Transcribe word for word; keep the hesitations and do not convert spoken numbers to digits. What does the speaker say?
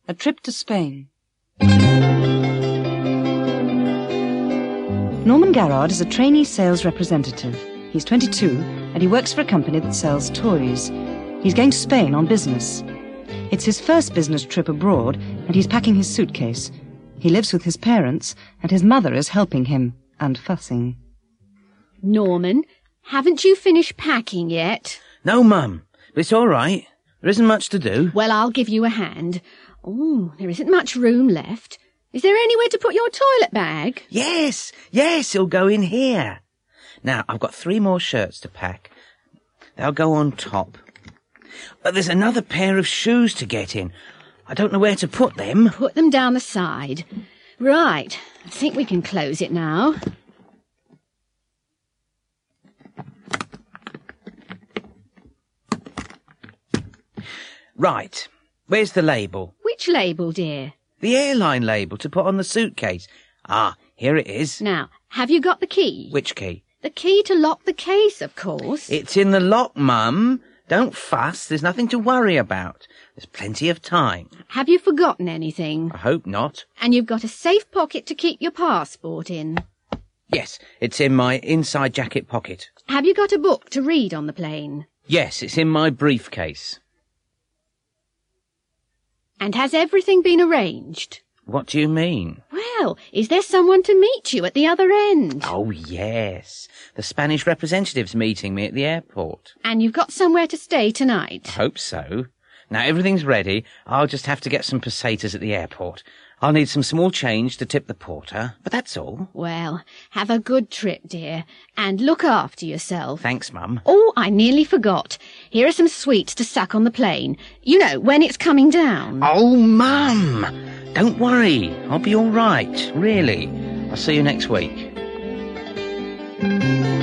A trip to Spain. Norman Garrard is a trainee sales representative. He's twenty-two, and he works for a company that sells toys. He's going to Spain on business. It's his first business trip abroad, and he's packing his suitcase. He lives with his parents, and his mother is helping him, and fussing. Norman, haven't you finished packing yet? No, Mum, but it's all right. There isn't much to do. Well, I'll give you a hand. Oh, there isn't much room left. Is there anywhere to put your toilet bag? Yes, yes, it'll go in here. Now, I've got three more shirts to pack. They'll go on top. But there's another pair of shoes to get in. I don't know where to put them. Put them down the side. Right, I think we can close it now. Right, where's the label? Which label, dear? The airline label to put on the suitcase. Ah, here it is. Now, have you got the key? Which key? The key to lock the case, of course. It's in the lock, Mum. Don't fuss. There's nothing to worry about. There's plenty of time. Have you forgotten anything? I hope not. And you've got a safe pocket to keep your passport in? Yes, it's in my inside jacket pocket. Have you got a book to read on the plane? Yes, it's in my briefcase. And has everything been arranged? What do you mean? Well, is there someone to meet you at the other end? Oh, yes. The Spanish representative's meeting me at the airport. And you've got somewhere to stay tonight? I hope so. Now, everything's ready. I'll just have to get some pesetas at the airport. I'll need some small change to tip the porter, but that's all. Well, have a good trip, dear, and look after yourself. Thanks, Mum. Oh, I nearly forgot. Here are some sweets to suck on the plane. You know, when it's coming down. Oh, Mum! Don't worry. I'll be all right, really. I'll see you next week.